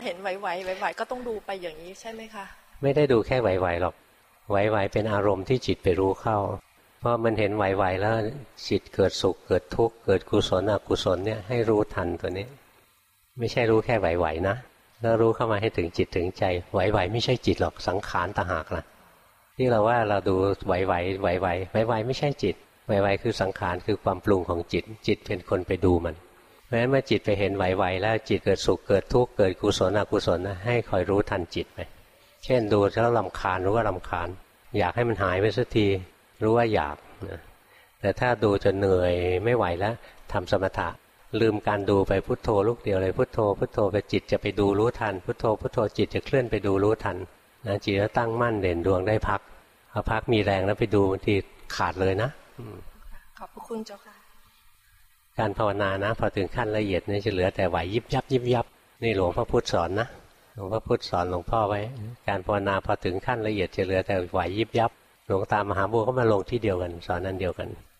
เห็นไหวก็ต้องดูไปอย่างนี้ใช่ไหมคะไม่ได้ดูแค่ไหวๆหรอกไหวๆเป็นอารมณ์ที่จิตไปรู้เข้าเพราะมันเห็นไหวๆแล้วจิตเกิดสุขเกิดทุกข์เกิดกุศลอกุศลเนี่ยให้รู้ทันตัวนี้ไม่ใช่รู้แค่ไหวๆนะแล้วรู้เข้ามาให้ถึงจิตถึงใจไหวๆไม่ใช่จิตหรอกสังขารต่างหากล่ะที่เราว่าเราดูไหวไม่ใช่จิตไหวคือสังขารคือความปรุงของจิตจิตเป็นคนไปดูมันเพราะฉะนั้นเมื่อจิตไปเห็นไหวแล้วจิตเกิดสุขเกิดทุกข์เกิดกุศลอกุศลนะให้คอยรู้ทันจิตไปเช่นดูแล้วรำคาญรู้ว่ารำคาญอยากให้มันหายไปสักทีรู้ว่าอยากนะแต่ถ้าดูจนเหนื่อยไม่ไหวแล้วทำสมถะลืมการดูไปพุทโธลูกเดียวเลยพุทโธพุทโธไปจิตจะไปดูรู้ทันพุทโธพุทโธจิตจะเคลื่อนไปดูรู้ทันนะจิตจะตั้งมั่นเด่นดวงได้พักพอพักมีแรงแล้วไปดูบางทีขาดเลยนะขอบพระคุณเจ้าค่ะการภาวนานะพอถึงขั้นละเอียดเนี่ยจะเหลือแต่ไหวยิบยับนี่หลวงพ่อพุธสอนนะหลวงพ่อพุธสอนหลวงพ่อไว้การภาวนาพอถึงขั้นละเอียดจะเหลือแต่ไหวยิบยับหลวงตามหาบัวก็มาลงที่เดียวกันสอนนั่นเดียวกัน